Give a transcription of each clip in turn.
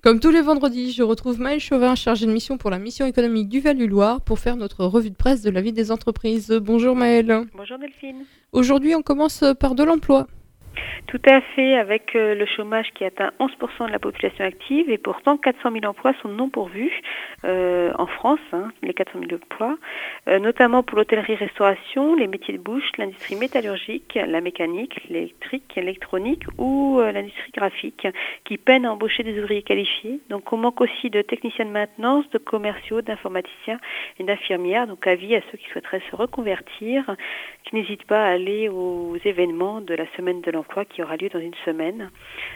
Comme tous les vendredis, je retrouve Maëlle Chauvin, chargée de mission pour la mission économique du Val-du-Loir, pour faire notre revue de presse de la vie des entreprises. Bonjour Maëlle. Bonjour Delphine. Aujourd'hui, on commence par de l'emploi. Tout à fait, avec le chômage qui atteint 11% de la population active et pourtant 400 000 emplois sont non pourvus en France, les 400 000 emplois, notamment pour l'hôtellerie-restauration, les métiers de bouche, l'industrie métallurgique, la mécanique, l'électrique, l'électronique ou l'industrie graphique qui peinent à embaucher des ouvriers qualifiés. Donc on manque aussi de techniciens de maintenance, de commerciaux, d'informaticiens et d'infirmières. Donc avis à ceux qui souhaiteraient se reconvertir, qui n'hésitent pas à aller aux événements de la semaine de l'emploi qui aura lieu dans une semaine.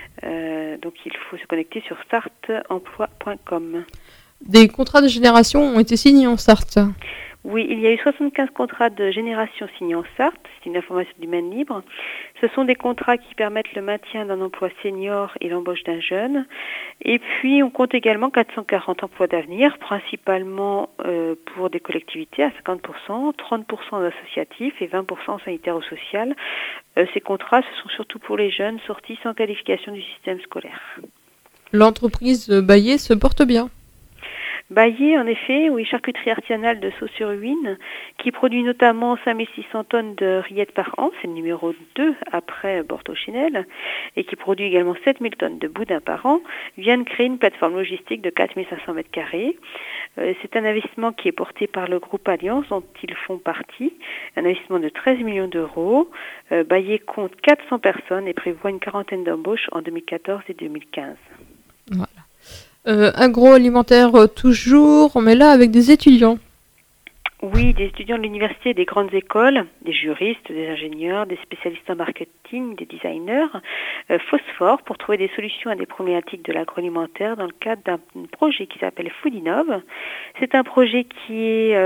Donc il faut se connecter sur sartemploi.com. Des contrats de génération ont été signés en Sarthe. Oui, il y a eu 75 contrats de génération signés en Sarthe, c'est une information du Maine Libre. Ce sont des contrats qui permettent le maintien d'un emploi senior et l'embauche d'un jeune. Et puis on compte également 440 emplois d'avenir, principalement pour des collectivités à 50%, 30% d'associatifs et 20% sanitaire ou social. Ces contrats, ce sont surtout pour les jeunes sortis sans qualification du système scolaire. L'entreprise Baillet se porte bien. Baillet, en effet, oui, charcuterie artisanale de Sault-sur-Huine, qui produit notamment 5600 tonnes de rillettes par an, c'est le numéro 2 après Bordeaux-Chenel, et qui produit également 7000 tonnes de boudin par an, vient de créer une plateforme logistique de 4500 mètres carrés. C'est un investissement qui est porté par le groupe Alliance, dont ils font partie, un investissement de 13 millions d'euros. Baillet compte 400 personnes et prévoit une quarantaine d'embauches en 2014 et 2015. Voilà. Agroalimentaire toujours, mais là avec des étudiants. Oui, des étudiants de l'université et des grandes écoles, des juristes, des ingénieurs, des spécialistes en marketing, des designers, phosphore pour trouver des solutions à des problématiques de l'agroalimentaire dans le cadre d'un projet qui s'appelle Foodinov. C'est un projet qui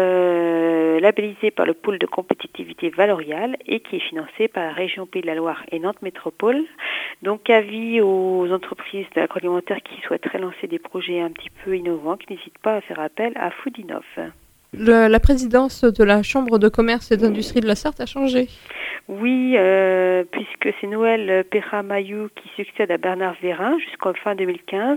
est labellisé par le pôle de compétitivité Valorial et qui est financé par la région Pays de la Loire et Nantes Métropole. Donc avis aux entreprises de l'agroalimentaire qui souhaiteraient lancer des projets un petit peu innovants, qui n'hésitent pas à faire appel à Foodinov. La présidence de la Chambre de commerce et d'industrie de la Sarthe a changé. Oui, puisque c'est Noël Perra-Mayou qui succède à Bernard Vérin jusqu'en fin 2015.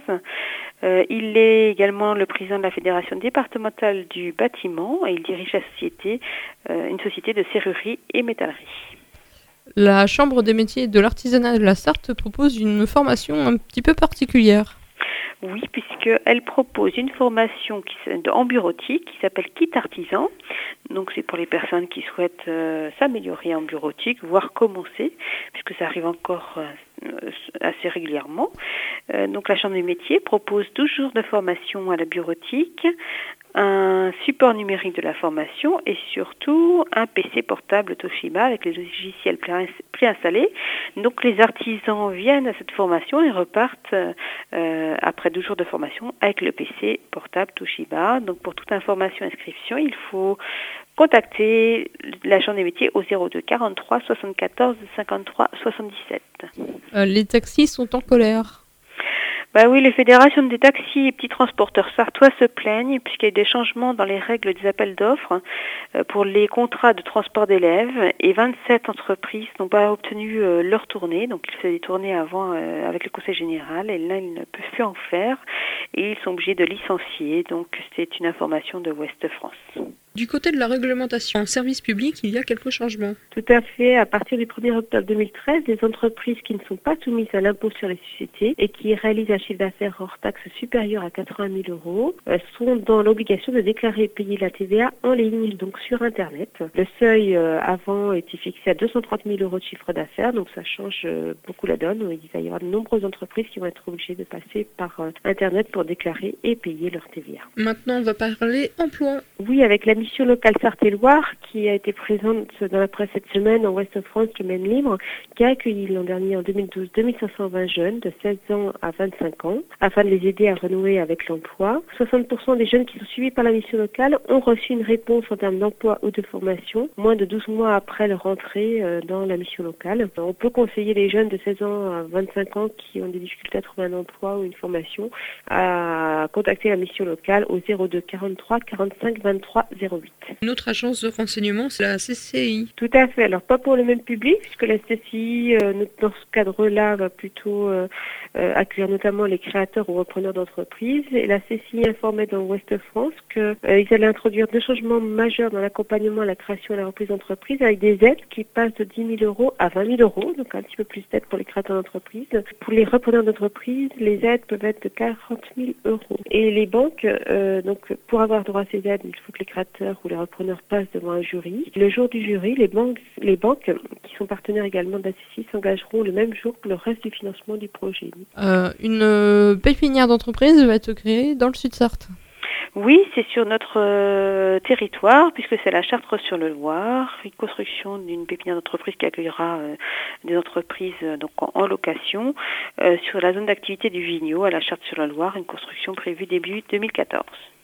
Il est également le président de la Fédération départementale du bâtiment et il dirige la société, une société de serrurerie et métallerie. La Chambre des métiers et de l'artisanat de la Sarthe propose une formation un petit peu particulière. Oui, puisqu'elle propose une formation en bureautique qui s'appelle Kit Artisan. Donc c'est pour les personnes qui souhaitent s'améliorer en bureautique, voire commencer, puisque ça arrive encore assez régulièrement. Donc la Chambre des métiers propose 12 jours de formation à la bureautique, un support numérique de la formation et surtout un PC portable Toshiba avec les logiciels préinstallés. Donc les artisans viennent à cette formation et repartent après 12 jours de formation avec le PC portable Toshiba. Donc pour toute information et inscription, il faut contacter la Chambre des métiers au 02 43 74 53 77. Les taxis sont en colère. Bah oui, les fédérations des taxis et petits transporteurs sartois se plaignent puisqu'il y a eu des changements dans les règles des appels d'offres pour les contrats de transport d'élèves et 27 entreprises n'ont pas obtenu leur tournée. Donc ils faisaient des tournées avant avec le conseil général et là ils ne peuvent plus en faire et ils sont obligés de licencier. Donc c'est une information de Ouest France. Du côté de la réglementation en service public, il y a quelques changements. Tout à fait. À partir du 1er octobre 2013, les entreprises qui ne sont pas soumises à l'impôt sur les sociétés et qui réalisent un chiffre d'affaires hors taxe supérieur à 80 000 euros sont dans l'obligation de déclarer et payer la TVA en ligne, donc sur Internet. Le seuil avant était fixé à 230 000 euros de chiffre d'affaires, donc ça change beaucoup la donne. Il va y avoir de nombreuses entreprises qui vont être obligées de passer par Internet pour déclarer et payer leur TVA. Maintenant, on va parler emploi. Oui, avec la mission locale Sarthe-et-Loire qui a été présente dans la presse cette semaine en Ouest-France, le Maine Libre, qui a accueilli l'an dernier en 2012 2520 jeunes de 16 ans à 25 ans afin de les aider à renouer avec l'emploi. 60% des jeunes qui sont suivis par la mission locale ont reçu une réponse en termes d'emploi ou de formation moins de 12 mois après leur entrée dans la mission locale. On peut conseiller les jeunes de 16 ans à 25 ans qui ont des difficultés à trouver un emploi ou une formation à contacter la mission locale au 02 43 45 23 02. 08. Une autre agence de renseignement, c'est la CCI. Tout à fait. Alors pas pour le même public, puisque la CCI, dans ce cadre-là, va plutôt accueillir notamment les créateurs ou repreneurs d'entreprises. Et la CCI informait dans Ouest France qu'ils allaient introduire 2 changements majeurs dans l'accompagnement à la création et à la reprise d'entreprise, avec des aides qui passent de 10 000 euros à 20 000 euros, donc un petit peu plus d'aide pour les créateurs d'entreprise. Pour les repreneurs d'entreprise, les aides peuvent être de 40 000 euros. Et les banques, donc pour avoir droit à ces aides, il faut que les créateurs ou les repreneurs passent devant un jury. Le jour du jury, les banques qui sont partenaires également de la CCI s'engageront le même jour que le reste du financement du projet. Une pépinière d'entreprise va être créée dans le Sud-Sarthe. Oui, c'est sur notre territoire, puisque c'est la Chartres-sur-le-Loir, une construction d'une pépinière d'entreprise qui accueillera des entreprises donc en location sur la zone d'activité du Vigneault à la Chartres-sur-le-Loir, une construction prévue début 2014.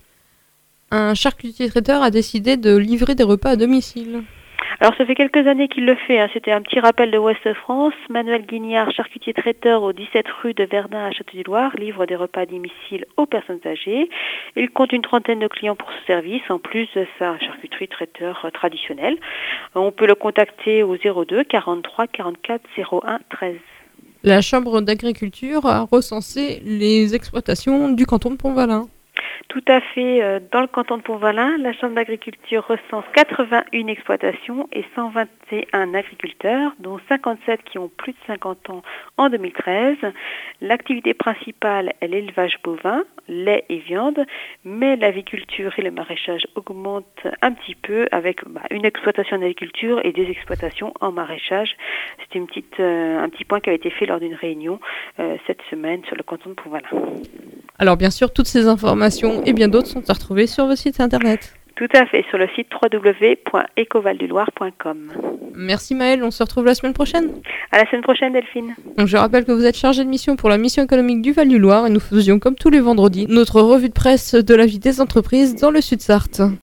Un charcutier traiteur a décidé de livrer des repas à domicile. Alors ça fait quelques années qu'il le fait, C'était un petit rappel de Ouest France. Manuel Guignard, charcutier traiteur au 17 rue de Verdun à Château-du-Loir, livre des repas à domicile aux personnes âgées. Il compte une trentaine de clients pour ce service, en plus de sa charcuterie traiteur traditionnelle. On peut le contacter au 02 43 44 01 13. La Chambre d'agriculture a recensé les exploitations du canton de Pont-Valin. Tout à fait. Dans le canton de Pont-Valin, la Chambre d'agriculture recense 81 exploitations et 121 agriculteurs, dont 57 qui ont plus de 50 ans en 2013. L'activité principale est l'élevage bovin, lait et viande, mais l'aviculture et le maraîchage augmentent un petit peu avec une exploitation d'agriculture et des exploitations en maraîchage. C'était un petit point qui a été fait lors d'une réunion cette semaine sur le canton de Pont-Valin. Alors bien sûr, toutes ces informations et bien d'autres sont à retrouver sur vos sites internet. Tout à fait, sur le site www.ecovalduloir.com. Merci Maëlle, on se retrouve la semaine prochaine. À la semaine prochaine Delphine. Donc, je rappelle que vous êtes chargée de mission pour la mission économique du Val-du-Loir et nous faisions comme tous les vendredis notre revue de presse de la vie des entreprises dans le Sud-Sarthe.